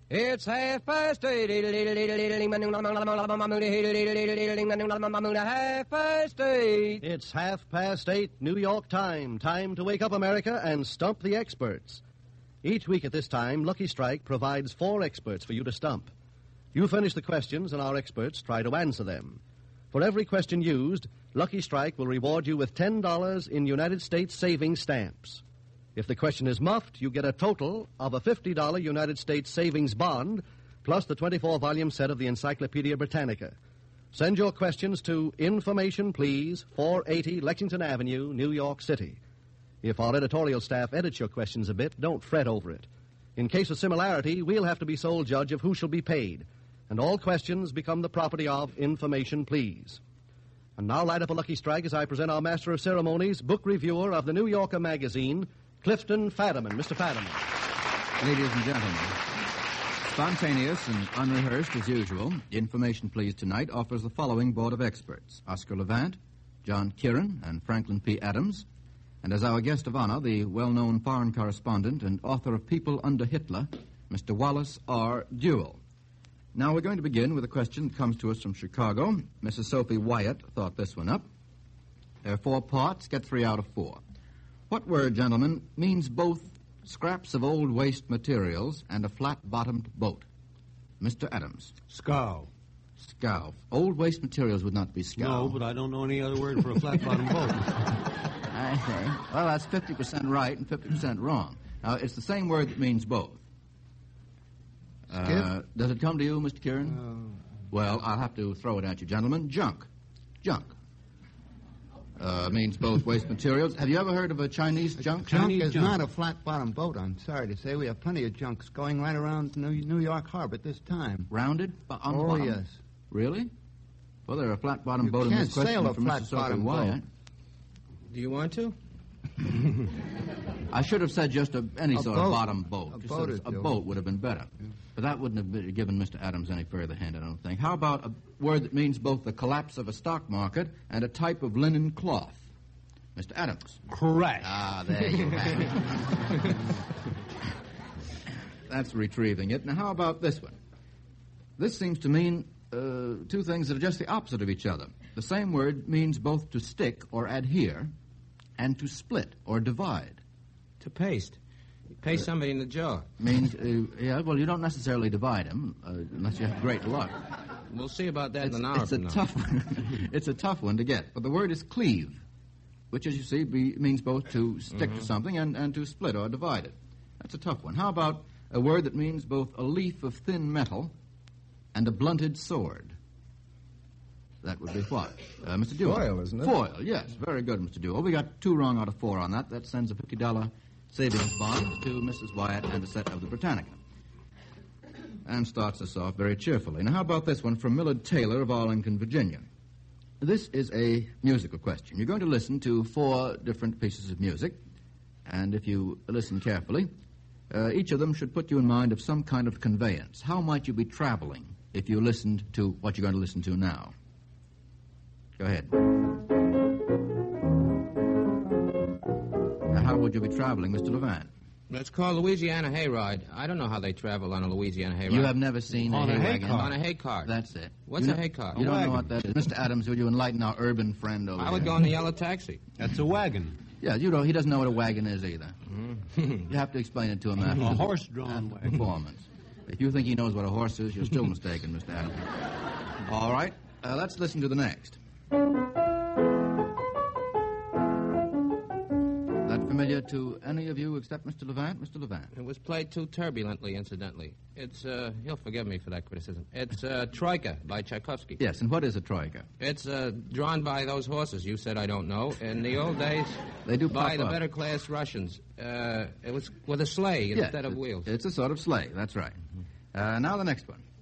It's 8:30. 8:30. It's 8:30 New York time. Time to wake up, America, and stump the experts. Each week at this time, Lucky Strike provides 4 experts for you to stump. You furnish the questions, and our experts try to answer them. For every question used, Lucky Strike will reward you with $10 in United States savings stamps. If the question is muffed, you get a total of a $50 United States savings bond, plus the 24-volume set of the Encyclopedia Britannica. Send your questions to Information Please, 480 Lexington Avenue, New York City. If our editorial staff edits your questions a bit, don't fret over it. In case of similarity, we'll have to be sole judge of who shall be paid, and all questions become the property of Information Please. And now light up a Lucky Strike as I present our Master of Ceremonies, book reviewer of the New Yorker magazine, Clifton Fadiman. Mr. Fadiman. Ladies and gentlemen, spontaneous and unrehearsed as usual, Information Please tonight offers the following board of experts: Oscar Levant, John Kieran, and Franklin P. Adams, and as our guest of honor, the well-known foreign correspondent and author of People Under Hitler, Mr. Wallace R. Duell. Now we're going to begin with a question that comes to us from Chicago. Mrs. Sophie Wyatt thought this one up. There are 4 parts, get 3 out of 4. What word, gentlemen, means both scraps of old waste materials and a flat-bottomed boat? Mr. Adams. Scow. Scow. Old waste materials would not be scow. No, but I don't know any other word for a flat-bottomed boat. I see. Well, that's 50% right and 50% wrong. Now, it's the same word that means both. Does it come to you, Mr. Kieran? Well, I'll have to throw it at you, gentlemen. Junk. Junk. Means both waste materials. Have you ever heard of a Chinese junk? Junk is not a flat-bottomed boat, I'm sorry to say. We have plenty of junks going right around New York Harbor at this time. Rounded on the bottom? Yes. Really? Well, there are a flat-bottomed boat in this question from Mr. Sophie Wyatt. Do you want to? I should have said just any sort of bottom boat. A boat would have been better. Yeah. But that wouldn't have given Mr. Adams any further hint, I don't think. How about a word that means both the collapse of a stock market and a type of linen cloth? Mr. Adams. Crash. Ah, there you have it. That's retrieving it. Now, how about this one? This seems to mean 2 things that are just the opposite of each other. The same word means both to stick or adhere and to split or divide. To paste. You paste somebody in the jaw. Means, well, you don't necessarily divide him unless you have great luck. We'll see about that in an hour from now. Tough one. It's a tough one to get. But the word is cleave, which, as you see, means both to stick to something and to split or divide it. That's a tough one. How about a word that means both a leaf of thin metal and a blunted sword? That would be what? Mr. Duell. Foil, isn't it? Foil, yes. Very good, Mr. Duell. We got 2 wrong out of 4 on that. That sends a $50 savings bond to Mrs. Wyatt and a set of the Britannica. And starts us off very cheerfully. Now, how about this one from Millard Taylor of Arlington, Virginia? This is a musical question. You're going to listen to 4 different pieces of music, and if you listen carefully, each of them should put you in mind of some kind of conveyance. How might you be traveling if you listened to what you're going to listen to now? Go ahead. Now, how would you be traveling, Mr. Levant? It's called Louisiana Hayride. I don't know how they travel on a Louisiana Hayride. You have never seen a hay wagon? On a hay cart. That's it. What's a hay cart? You don't know what that is. Mr. Adams, would you enlighten our urban friend over I would go in the yellow taxi. That's a wagon. Yeah, he doesn't know what a wagon is either. You have to explain it to him after a horse-drawn wagon. Performance. If you think he knows what a horse is, you're still mistaken, Mr. Adams. All right, let's listen to the next. That familiar to any of you except Mr. Levant? Mr. Levant. It was played too turbulently, incidentally. It's, he'll forgive me for that criticism. It's Troika by Tchaikovsky. Yes, and what is a troika? It's drawn by those horses you said I don't know. In the old days, they do by the up. better class Russians. It was with a sleigh instead of wheels. It's a sort of sleigh, that's right. Now the next one.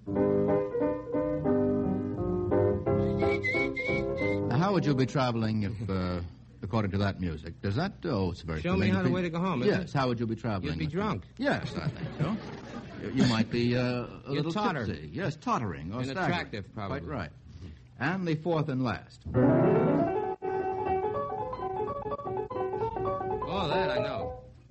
Now, how would you be traveling if, according to that music? Does that... Oh, it's very... Show me how the way to go home, Yes, how would you be traveling? You'd be drunk. Yes, I think so. You might be a little totter. tipsy. Yes, tottering or and staggering. Attractive, probably. Quite right. And the 4th and last. Oh, that I know.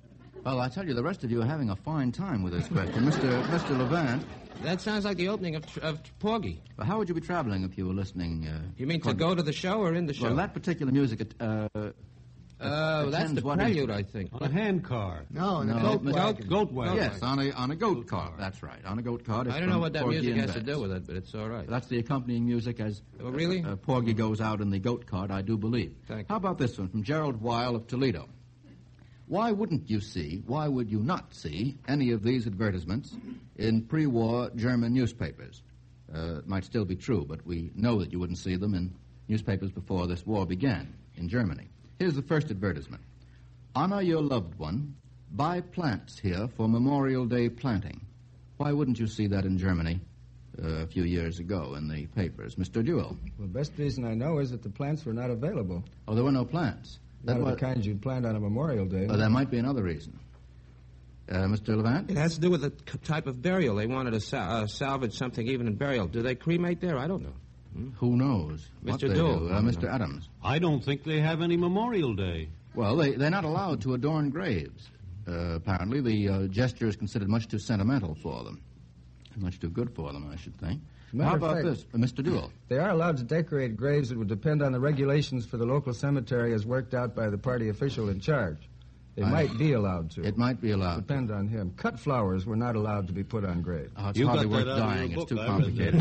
Well, I tell you, the rest of you are having a fine time with this question. Mr. Levant, That sounds like the opening of Porgy. well, how would you be traveling if you were listening? You mean to go to the show or in the show? Well, that particular music... that's attends the what is- prelude, I think. On a handcar. No, No, goat Mr. wagon. Goat wagon. Yes, on a goat cart. That's right, on a goat cart. It's I don't know from what that Porgy music and has to Bess. do with it, but it's all right. That's the accompanying music as Oh, really? Porgy goes out in the goat cart, I do believe. Thank you. How about this one from Gerald Weil of Toledo? Why would you not see any of these advertisements in pre-war German newspapers? It might still be true, but we know that you wouldn't see them in newspapers before this war began in Germany. Here's the first advertisement. Honor your loved one. Buy plants here for Memorial Day planting. Why wouldn't you see that in Germany a few years ago in the papers? Mr. Duell. Well, the best reason I know is that the plants were not available. Oh, there were no plants. Not of the kind you'd plant on a Memorial Day. Oh, there might be another reason. Mr. Levant? It has to do with the type of burial. They wanted to salvage something even in burial. Do they cremate there? I don't know. Who knows? what Mr. they Duell. do. Mr. Adams. I don't think they have any Memorial Day. Well, they're not allowed to adorn graves. Apparently, the gesture is considered much too sentimental for them. Much too good for them, I should think. Matter How of about fact- this, Mr. Duell? They are allowed to decorate graves. It would depend on the regulations for the local cemetery as worked out by the party official in charge. They might be allowed to. It might be allowed. Depend on him. Cut flowers were not allowed to be put on graves. Oh, it's You hardly got worth that out of dying. your It's too book. I read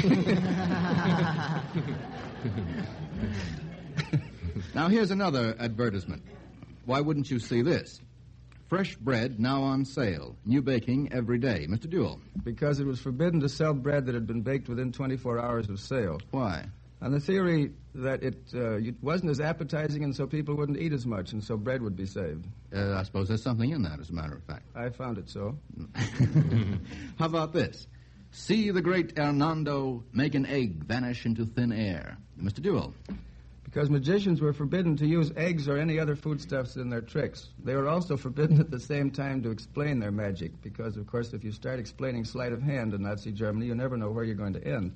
complicated. Now, here's another advertisement. Why wouldn't you see this? Fresh bread now on sale. New baking every day. Mr. Duell. Because it was forbidden to sell bread that had been baked within 24 hours of sale. Why? On the theory that it wasn't as appetizing and so people wouldn't eat as much and so bread would be saved. I suppose there's something in that, as a matter of fact. I found it so. How about this? See the great Hernando make an egg vanish into thin air. Mr. Duell. Because magicians were forbidden to use eggs or any other foodstuffs in their tricks. They were also forbidden at the same time to explain their magic. Because, of course, if you start explaining sleight of hand in Nazi Germany, you never know where you're going to end.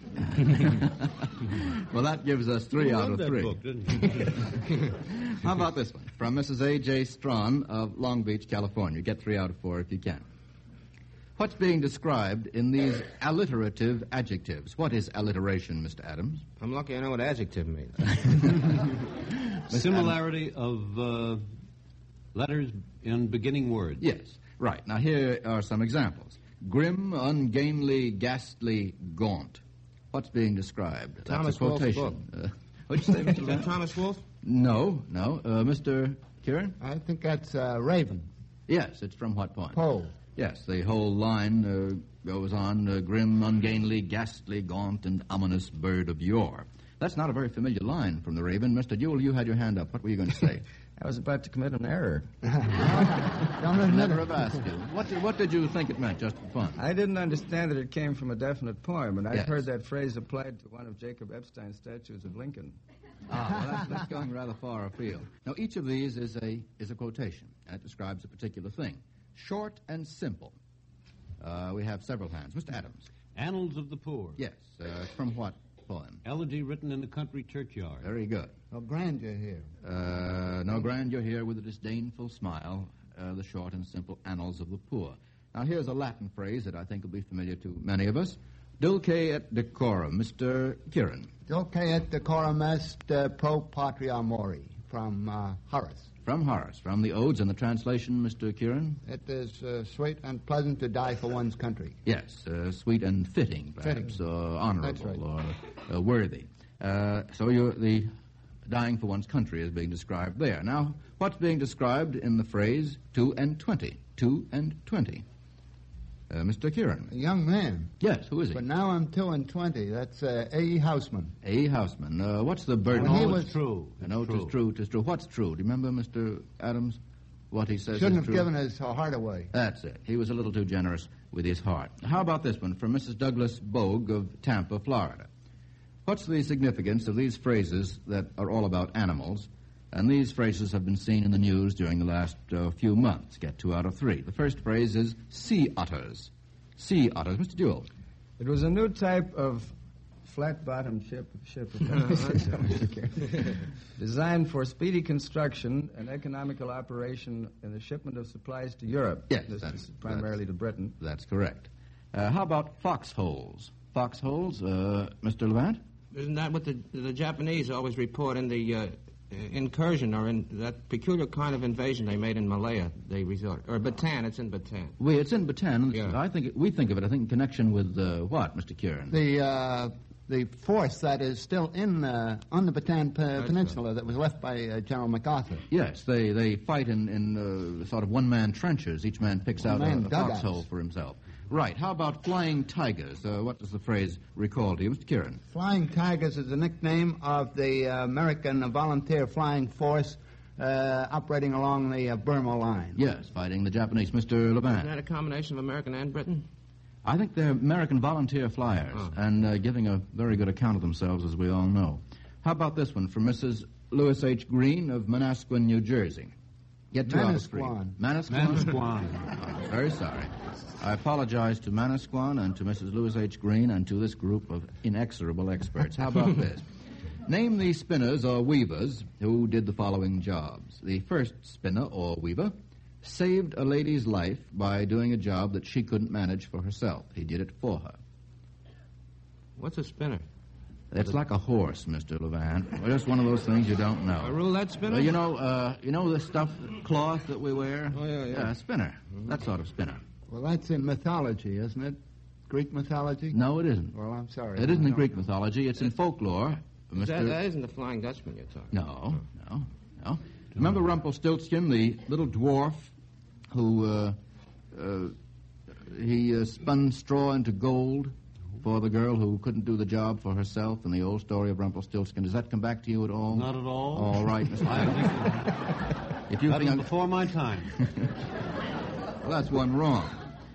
Well, that gives us 3 Who out wrote of that 3. book, didn't he? How about this one? From Mrs. A.J. Strawn of Long Beach, California. Get 3 out of 4 if you can. What's being described in these alliterative adjectives? What is alliteration, Mr. Adams? I'm lucky I know what adjective means. Similarity of letters in beginning words. Yes, right. Now, here are some examples. Grim, ungainly, ghastly, gaunt. What's being described? Thomas That's a Wolfe's quotation. What'd you say, Mr. Is that Levant? Thomas Wolfe? No. Mr. Kieran? I think that's Raven. Yes, it's from what point? Pole. Yes, the whole line goes on, grim, ungainly, ghastly, gaunt, and ominous bird of yore. That's not a very familiar line from the Raven. Mr. Duell, you had your hand up. What were you going to say? I was about to commit an error. Don't admit Never it. have asked you. What did you think it meant, just for fun? I didn't understand that it came from a definite poem, and I've Yes. heard that phrase applied to one of Jacob Epstein's statues of Lincoln. Well, that's going rather far afield. Now, each of these is a quotation, and it describes a particular thing. Short and simple. We have several hands. Mr. Adams. Annals of the Poor. Yes. From what poem? Elegy written in the country churchyard. Very good. Oh, grandeur here. No grandeur here with a disdainful smile. The short and simple annals of the poor. Now, here's a Latin phrase that I think will be familiar to many of us. Dulce et decorum. Mr. Kieran. Dulce et decorum est pro patria mori, from Horace. From Horace. From the Odes and the translation, Mr. Kieran. It is sweet and pleasant to die for one's country. Yes, sweet and fitting, perhaps, Fitting. honorable, That's or worthy. So the dying for one's country is being described there. Now, what's being described in the phrase 2 and 20? 2 and 20. Mr. Kieran. A young man. Yes, who is he? But now I'm 2 and 20. That's A. Houseman. A. Houseman. What's the burden? When he No, was- it's true. No, It's it is true. What's true? Do you remember, Mr. Adams, what he says Shouldn't is have true? given his heart away. That's it. He was a little too generous with his heart. How about this one from Mrs. Douglas Bogue of Tampa, Florida? What's the significance of these phrases that are all about animals? And these phrases have been seen in the news during the last few months. Get 2 out of 3. The first phrase is sea otters. Sea otters. Mr. Duell. It was a new type of flat-bottomed ship. Designed for speedy construction and economical operation in the shipment of supplies to Europe. Yes, This is primarily to Britain. That's correct. How about foxholes? Foxholes, Mr. Levant? Isn't that what the Japanese always report in the incursion or in that peculiar kind of invasion they made in Malaya? They resort or Bataan. It's in Bataan. It's in Bataan. Yeah. We think of it, in connection with what, Mr. Kieran? The force that is still on the Bataan Peninsula that was left by General MacArthur. Yes, they fight in sort of one-man trenches. Each man picks out a foxhole for himself. Right. How about flying tigers? What does the phrase recall to you, Mr. Kieran? Flying Tigers is the nickname of the American volunteer flying force operating along the Burma line. Yes, fighting the Japanese. Mr. Levant? Isn't that a combination of American and Britain? I think they're American volunteer flyers and giving a very good account of themselves, as we all know. How about this one from Mrs. Lewis H. Green of Manasquan, New Jersey? Get to our screen. Manasquan. Oh, very sorry. I apologize to Manasquan and to Mrs. Lewis H. Green and to this group of inexorable experts. How about this? Name the spinners or weavers who did the following jobs. The first spinner or weaver saved a lady's life by doing a job that she couldn't manage for herself. He did it for her. What's a spinner? It's like a horse, Mr. Levant. Just one of those things you don't know. A roulette spinner? You know the stuff, cloth that we wear? Oh, yeah. Yeah, a spinner. That sort of spinner. Well, that's in mythology, isn't it? Greek mythology? No, it isn't. Well, I'm sorry. It isn't in Greek mythology. It's in folklore. That isn't the Flying Dutchman you're talking about. No. Remember Rumpelstiltskin, the little dwarf who he spun straw into gold for the girl who couldn't do the job for herself in the old story of Rumpelstiltskin? Does that come back to you at all? Not at all. All right, Mr. Adams. If you That think was I'm... before my time. Well, that's one wrong.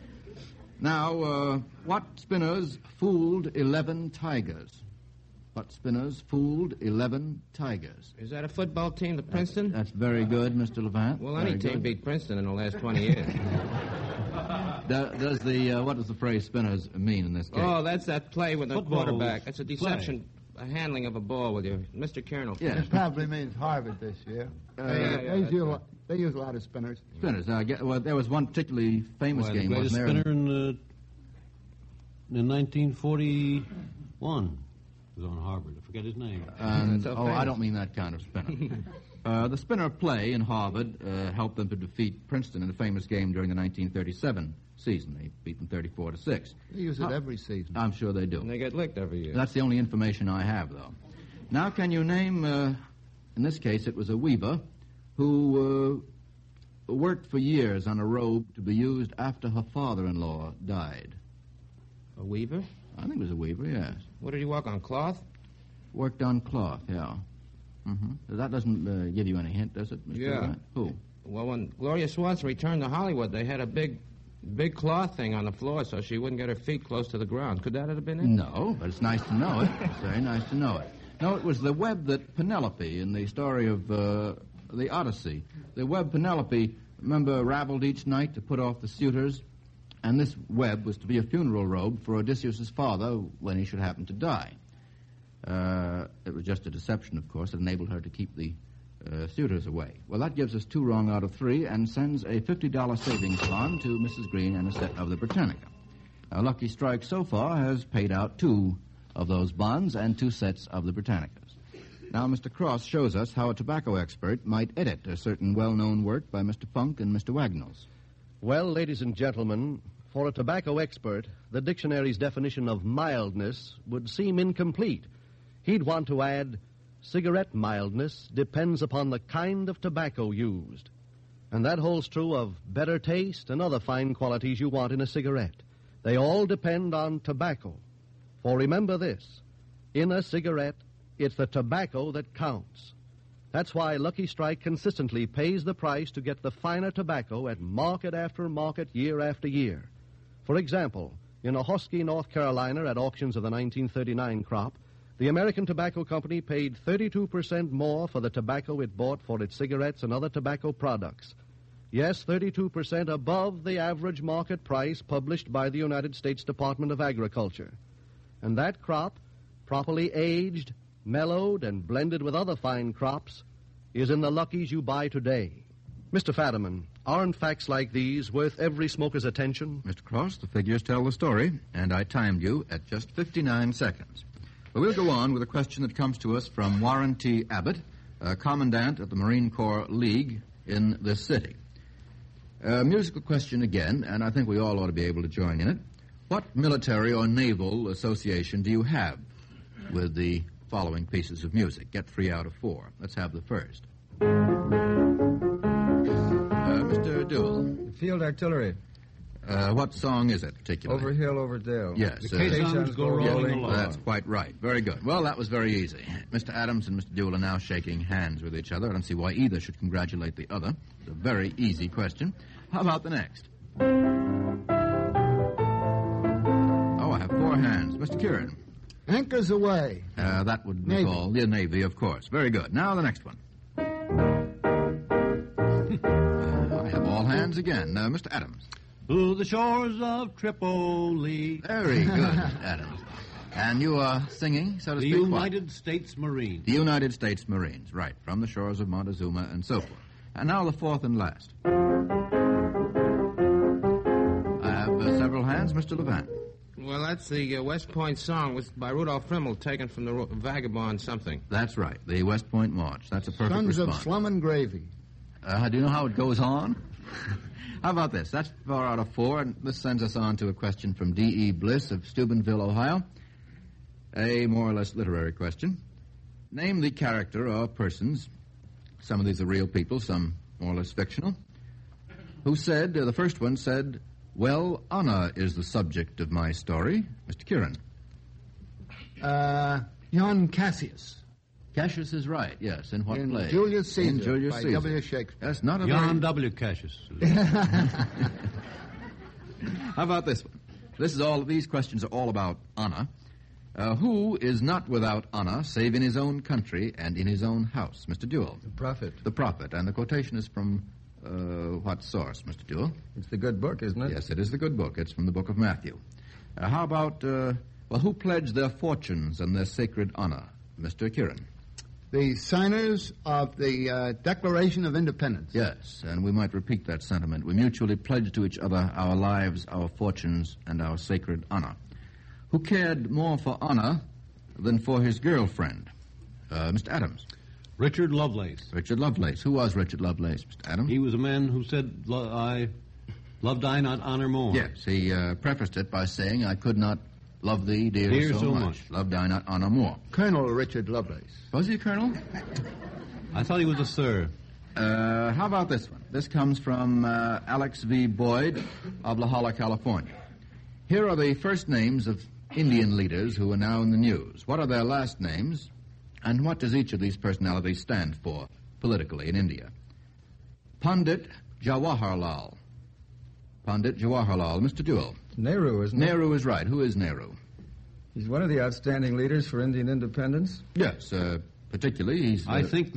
Now, what spinners fooled 11 tigers? What spinners fooled 11 tigers? Is that a football team, the Princeton? That's very good, Mr. Levant. Well, any Very team good. beat Princeton in the last 20 years. What does the phrase spinners mean in this case? Oh, that's that play with the Football quarterback. That's a deception, a handling of a ball with you. Mr. Kieran will Yes. It probably means Harvard this year. They use a lot of spinners. Spinners. There was one particularly famous The game, greatest wasn't there? spinner in 1941 was on Harvard. I forget his name. And, so I famous. don't mean that kind of spinner. The spinner play in Harvard helped them to defeat Princeton in a famous game during the 1937 season. They beat them 34-6. They use it every season. I'm sure they do. And they get licked every year. That's the only information I have, though. Now, can you name, in this case, it was a weaver who worked for years on a robe to be used after her father-in-law died? A weaver? I think it was a weaver, yes. What did he walk on, cloth? Worked on cloth, yeah. That doesn't give you any hint, does it, Mr. Yeah. Levant? Who? Well, when Gloria Swanson returned to Hollywood, they had a big cloth thing on the floor so she wouldn't get her feet close to the ground. Could that have been it? No, but it's nice to know it. It's very nice to know it. No, it was the web that Penelope, in the story of the Odyssey, the web Penelope, remember, raveled each night to put off the suitors, and this web was to be a funeral robe for Odysseus' father when he should happen to die. It was just a deception, of course, that enabled her to keep the suitors away. Well, that gives us 2 wrong out of 3 and sends a $50 savings bond to Mrs. Green and a set of the Britannica. Our lucky strike so far has paid out 2 of those bonds and 2 sets of the Britannicas. Now, Mr. Cross shows us how a tobacco expert might edit a certain well-known work by Mr. Funk and Mr. Wagnalls. Well, ladies and gentlemen, for a tobacco expert, the dictionary's definition of mildness would seem incomplete. He'd want to add, cigarette mildness depends upon the kind of tobacco used. And that holds true of better taste and other fine qualities you want in a cigarette. They all depend on tobacco. For remember this, in a cigarette, it's the tobacco that counts. That's why Lucky Strike consistently pays the price to get the finer tobacco at market after market, year after year. For example, in Ahoskie, North Carolina, at auctions of the 1939 crop, the American Tobacco Company paid 32% more for the tobacco it bought for its cigarettes and other tobacco products. Yes, 32% above the average market price published by the United States Department of Agriculture. And that crop properly aged, mellowed, and blended with other fine crops, is in the Luckies you buy today. Mr. Fadiman, aren't facts like these worth every smoker's attention? Mr. Cross, the figures tell the story, and I timed you at just 59 seconds. But we'll go on with a question that comes to us from Warren T. Abbott, Commandant of the Marine Corps League in this city. A musical question again, and I think we all ought to be able to join in it. What military or naval association do you have with the following pieces of music? Get 3 out of 4. Let's have the first. Mr. Dewell. Field Artillery. What song is it particularly? Over hill, over dale. Yes. The caissons go rolling along. That's quite right. Very good. Well, that was very easy. Mr. Adams and Mr. Dewell are now shaking hands with each other. I don't see why either should congratulate the other. It's a very easy question. How about the next? Oh, I have 4 hands. Mr. Kieran. Anchors Away. That would be Navy. called the Navy, of course. Very good. Now the next one. I have all hands again. Mr. Adams. To the shores of Tripoli. Very good, Mr. Adams. And you are singing, so to The speak, what? United States Marines. The United States Marines, right, from the shores of Montezuma and so forth. And now the fourth and last. I have several hands. Mr. Levant. Well, that's the West Point song by Rudolph Frimmel, taken from the Vagabond something. That's right, the West Point March. That's a perfect Sons response. of Slum and Gravy. Do you know how it goes on? How about this? That's 4 out of 4, and this sends us on to a question from D.E. Bliss of Steubenville, Ohio. A more or less literary question. Name the character or persons, some of these are real people, some more or less fictional, who said, the first one said, "Well, honor is the subject of my story." Mr. Kieran. Jan Cassius. Cassius is right, yes. In what In play? Julius Caesar, In Julius by Caesar. W. Shakespeare. That's not a John very... W. Cassius. How about this one? These questions are all about honor. Who is not without honor save in his own country and in his own house? Mr. Dewell. The Prophet. The prophet. And the quotation is from what source, Mr. Dewell? It's the good book, isn't it? Yes, it is the good book. It's from the book of Matthew. How about, who pledged their fortunes and their sacred honor? Mr. Kieran. The signers of the Declaration of Independence. Yes, and we might repeat that sentiment. We mutually pledge to each other our lives, our fortunes, and our sacred honor. Who cared more for honor than for his girlfriend? Mr. Adams. Richard Lovelace. Richard Lovelace. Who was Richard Lovelace, Mr. Adams? He was a man who said, loved I not honor more. Yes, he prefaced it by saying, I could not love thee, dear so much. Loved I not honor more. Colonel Richard Lovelace. Was he a colonel? I thought he was a sir. How about this one? This comes from Alex V. Boyd of La Jolla, California. Here are the first names of Indian leaders who are now in the news. What are their last names, and what does each of these personalities stand for politically in India? Pandit Jawaharlal. Pandit Jawaharlal. Mr. Dewell. Nehru, isn't it? Nehru is right. Who is Nehru? He's one of the outstanding leaders for Indian independence. Yes, particularly he's... I think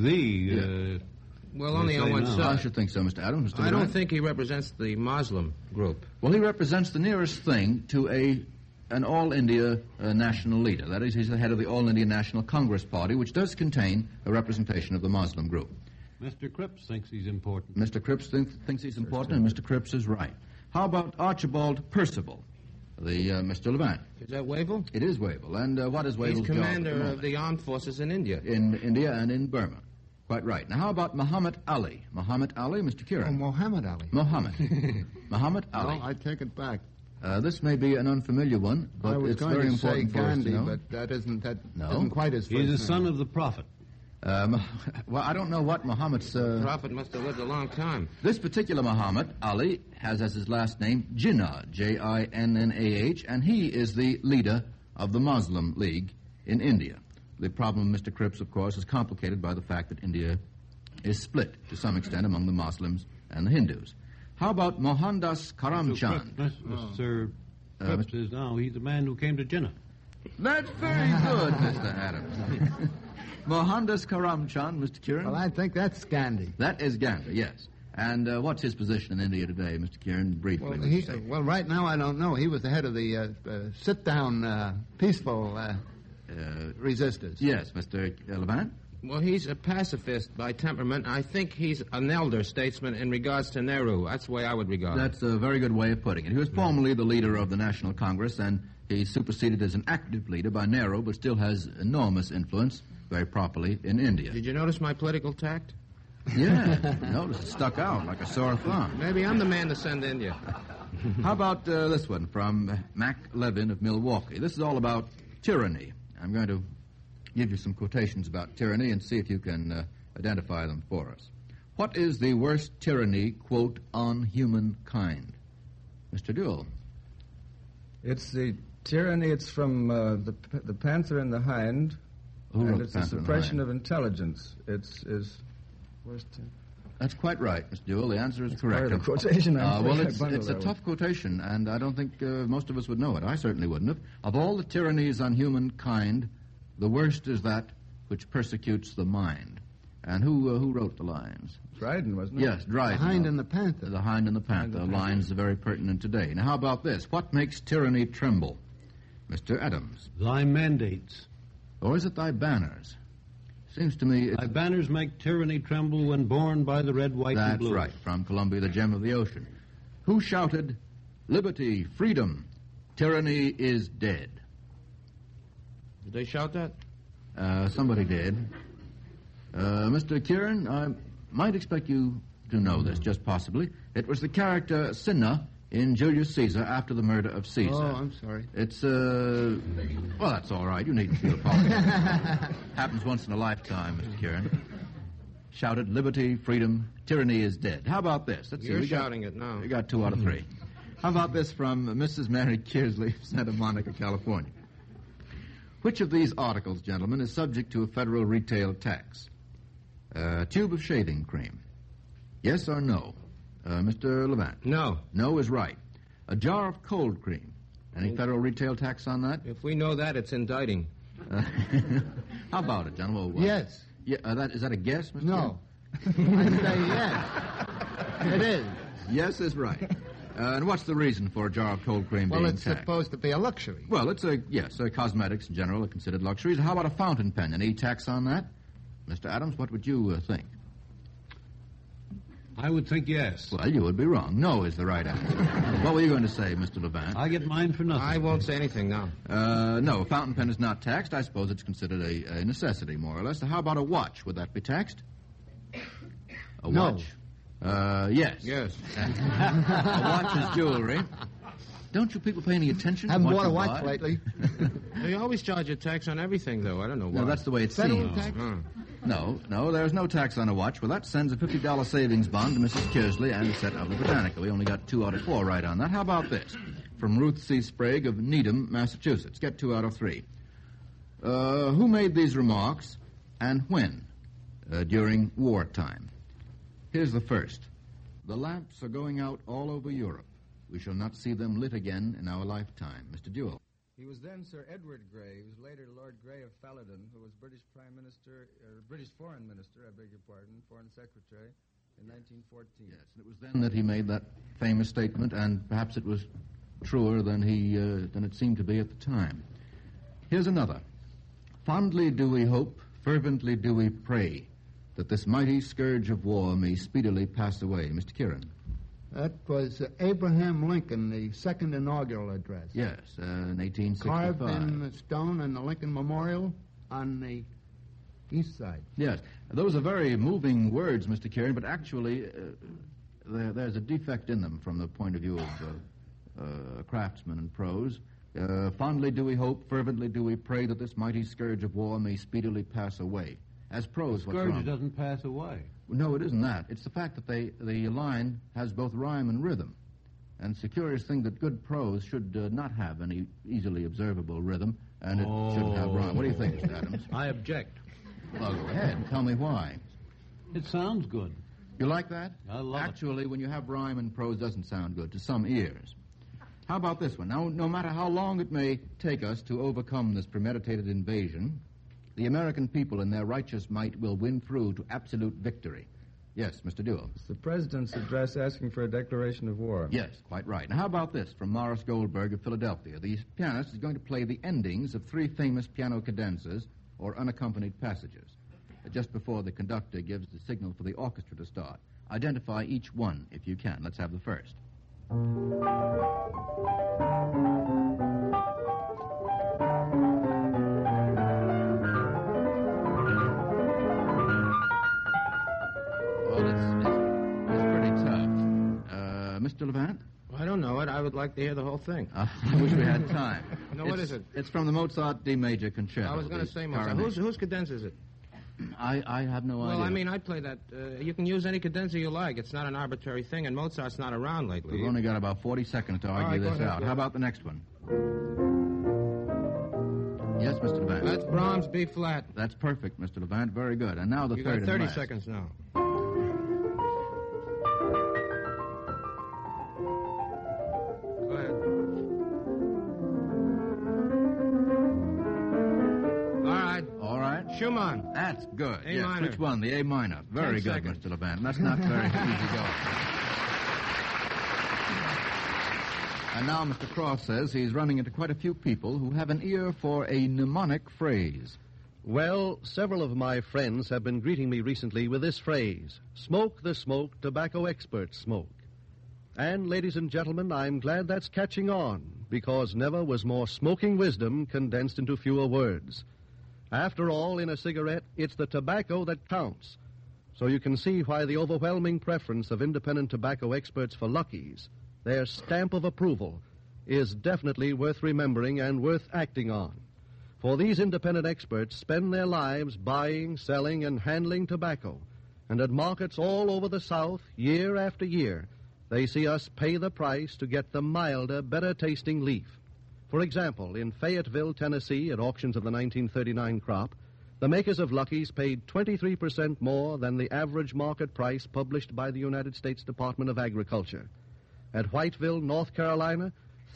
Well, only They on say one no. I side. should think so, Mr. Adams. Mr. I don't Levant? think he represents the Muslim group. Well, he represents the nearest thing to an all-India national leader. That is, he's the head of the All-India National Congress Party, which does contain a representation of the Muslim group. Mr. Cripps thinks he's important. Mr. Cripps thinks he's important, and Mr. Cripps is right. How about Archibald Percival, Mr. Levant? Is that Wavell? It is Wavell. And what is Wavell's He's job at commander moment? of the armed forces in India. In India and in Burma. Quite right. Now, how about Muhammad Ali? Muhammad Ali, Mr. Oh, Kieran. Muhammad Ali. Muhammad. Muhammad Ali. No, I take it back. This may be an unfamiliar one, but I was it's going very to say important for us to Gandhi, know. but that isn't No. quite his first He's the name. son of the prophet. Well, I don't know what Muhammad's... Prophet must have lived a long time. This particular Muhammad Ali has as his last name Jinnah, Jinnah, and he is the leader of the Muslim League in India. The problem, Mr. Cripps, of course, is complicated by the fact that India is split to some extent among the Muslims and the Hindus. How about Mohandas Karamchand? Sir Cripps is now, he's the man who came to Jinnah. That's very good, Mr. Adams. Mohandas Karamchand, Mr. Kieran? Well, I think that's Gandhi. That is Gandhi, yes. And what's his position in India today, Mr. Kieran, briefly? Well, would you say? right now I don't know. He was the head of the sit-down, peaceful resistors. Yes, Mr. Levant? Well, he's a pacifist by temperament. I think he's an elder statesman in regards to Nehru. That's the way I would regard it. That's a very good way of putting it. He was formerly the leader of the National Congress, and he's superseded as an active leader by Nehru, but still has enormous influence, very properly, in India. Did you notice my political tact? Yeah, notice it stuck out like a sore thumb. Maybe I'm the man to send to India. How about this one from Mac Levin of Milwaukee? This is all about tyranny. I'm going to give you some quotations about tyranny and see if you can identify them for us. What is the worst tyranny, quote, on humankind? Mr. Duell. It's the tyranny. It's from the Panther and the Hind, Who wrote and it's the Panther and the suppression Hind? of intelligence. It's worst. That's quite right, Mr. Duell. The answer is correct. Part of the quotation. Well, it's a tough quotation, and I don't think most of us would know it. I certainly wouldn't have. Of all the tyrannies on humankind, the worst is that which persecutes the mind. And who wrote the lines? Dryden, wasn't it? Yes, Dryden. The Hind and the Panther. The Hind and the Panther. Lines are very pertinent today. Now, how about this? What makes tyranny tremble? Mr. Adams. Thy mandates. Or is it thy banners? Seems to me... Thy banners make tyranny tremble when borne by the red, white, and That's blue. right, from Columbia, the gem of the ocean. Who shouted, liberty, freedom, tyranny is dead? Did they shout that? Somebody did. Mr. Kieran, I might expect you to know this, just possibly. It was the character Cinna in Julius Caesar after the murder of Caesar. Oh, I'm sorry. It's, well, that's all right. You needn't feel apologetic. Happens once in a lifetime, Mr. Kieran. Shouted, liberty, freedom, tyranny is dead. How about this? Let's You're see. shouting it now. We got 2 out of 3. How about this from Mrs. Mary Kearsley of Santa Monica, California? Which of these articles, gentlemen, is subject to a federal retail tax? A tube of shaving cream. Yes or no? Mr. Levant. No. No is right. A jar of cold cream. Any federal retail tax on that? If we know that, it's indicting. How about it, gentlemen? Yes. Yeah, is that a guess, Mr. No. I say yes. It is. Yes is right. And what's the reason for a jar of cold cream Well, being it's taxed? supposed to be a luxury. Well, it's cosmetics in general are considered luxuries. How about a fountain pen? Any tax on that? Mr. Adams, what would you think? I would think yes. Well, you would be wrong. No is the right answer. What were you going to say, Mr. Levant? I get mine for nothing. I won't say anything now. No, a fountain pen is not taxed. I suppose it's considered a necessity, more or less. How about a watch? Would that be taxed? A No. watch? Yes. Yes. A watch is jewelry. Don't you people pay any attention to Haven't what bought a you watch buy? lately. They always charge a tax on everything, though. I don't know why. No, that's the way it Federal seems. tax? No, there's no tax on a watch. Well, that sends a $50 savings bond to Mrs. Kearsley and a set of the Britannica. We only got 2 out of 4 right on that. How about this? From Ruth C. Sprague of Needham, Massachusetts. Get 2 out of 3. Who made these remarks and when during wartime? Here's the first. The lamps are going out all over Europe. We shall not see them lit again in our lifetime. Mr. Duell. He was then Sir Edward Grey. He was later Lord Grey of Falladon, who was British Prime Minister, or British Foreign Minister, I beg your pardon, Foreign Secretary, in 1914. Yes, and it was then that he made that famous statement, and perhaps it was truer than it seemed to be at the time. Here's another. Fondly do we hope, fervently do we pray, that this mighty scourge of war may speedily pass away. Mr. Kieran. That was Abraham Lincoln, the second inaugural address. Yes, in 1865. Carved in the stone in the Lincoln Memorial on the east side. Yes, those are very moving words, Mr. Kieran, but actually there's a defect in them from the point of view of craftsman and prose. Fondly do we hope, fervently do we pray that this mighty scourge of war may speedily pass away. As prose, what's Scourge wrong? doesn't pass away. No, it isn't that. It's the fact that the line has both rhyme and rhythm. And it's a curious thing that good prose should not have any easily observable rhythm, and it shouldn't have rhyme. What do you think, Mr. Adams? I object. Well, go ahead. Tell me why. It sounds good. You like that? I love it. Actually, when you have rhyme and prose, it doesn't sound good to some ears. How about this one? Now, no matter how long it may take us to overcome this premeditated invasion, the American people in their righteous might will win through to absolute victory. Yes, Mr. Duell. It's the President's address asking for a declaration of war. Yes, quite right. Now, how about this from Morris Goldberg of Philadelphia? The pianist is going to play the endings of 3 famous piano cadenzas or unaccompanied passages. Just before the conductor gives the signal for the orchestra to start. Identify each one, if you can. Let's have the first. Well, it's pretty tough. Mr. Levant? I don't know it. I would like to hear the whole thing. I wish we had time. No, what is it? It's from the Mozart D major concerto. I was going to say Mozart. Coronation. Whose cadenza is it? I have no idea. Well, I mean, I play that. You can use any cadenza you like. It's not an arbitrary thing, and Mozart's not around lately. We've only got about 40 seconds to argue right, go this ahead, out. go How ahead. about the next one? Yes, Mr. Levant. That's Brahms B flat. That's perfect, Mr. Levant. Very good. And now the You third got and 30 last. seconds now. Go ahead. All right. Schumann. That's good. A yes. minor. Which one? The A minor. Very 10 good, seconds. Mr. Levant. That's not very easy going. And now Mr. Cross says he's running into quite a few people who have an ear for a mnemonic phrase. Well, several of my friends have been greeting me recently with this phrase, smoke the smoke, tobacco experts smoke. And, ladies and gentlemen, I'm glad that's catching on, because never was more smoking wisdom condensed into fewer words. After all, in a cigarette, it's the tobacco that counts. So you can see why the overwhelming preference of independent tobacco experts for Lucky's, their stamp of approval, is definitely worth remembering and worth acting on. For these independent experts spend their lives buying, selling, and handling tobacco. And at markets all over the South, year after year, they see us pay the price to get the milder, better-tasting leaf. For example, in Fayetteville, Tennessee, at auctions of the 1939 crop, the makers of Lucky's paid 23% more than the average market price published by the United States Department of Agriculture. At Whiteville, North Carolina,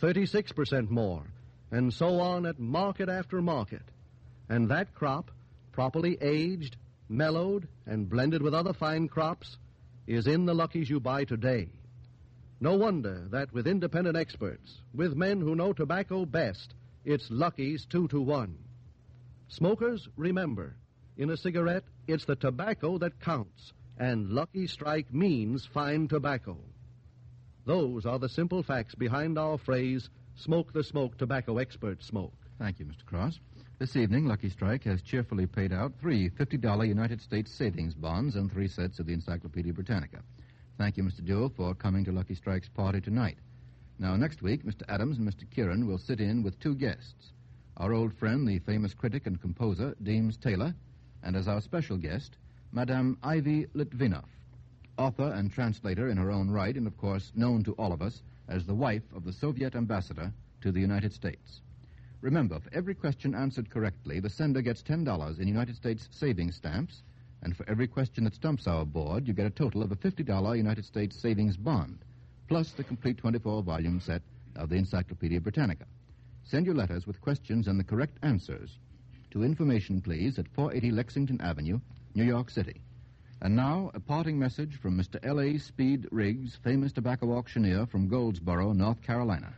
36% more, and so on at market after market. And that crop, properly aged, mellowed, and blended with other fine crops, is in the Lucky's you buy today. No wonder that with independent experts, with men who know tobacco best, it's Lucky's 2-to-1. Smokers, remember, in a cigarette, it's the tobacco that counts, and Lucky Strike means fine tobacco. Those are the simple facts behind our phrase, smoke the smoke, tobacco experts smoke. Thank you, Mr. Cross. This evening, Lucky Strike has cheerfully paid out 3 $50 United States savings bonds and 3 sets of the Encyclopedia Britannica. Thank you, Mr. Duell, for coming to Lucky Strike's party tonight. Now, next week, Mr. Adams and Mr. Kieran will sit in with 2 guests. Our old friend, the famous critic and composer, Deems Taylor, and as our special guest, Madame Ivy Litvinov, author and translator in her own right, and of course known to all of us as the wife of the Soviet ambassador to the United States. Remember, for every question answered correctly, the sender gets $10 in United States savings stamps, and for every question that stumps our board, you get a total of a $50 United States savings bond, plus the complete 24-volume set of the Encyclopedia Britannica. Send your letters with questions and the correct answers to information, please, at 480 Lexington Avenue, New York City. And now, a parting message from Mr. L.A. Speed Riggs, famous tobacco auctioneer from Goldsboro, North Carolina.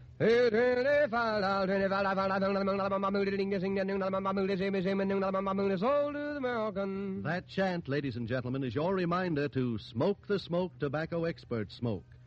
That chant, ladies and gentlemen, is your reminder to smoke the smoke, tobacco experts smoke.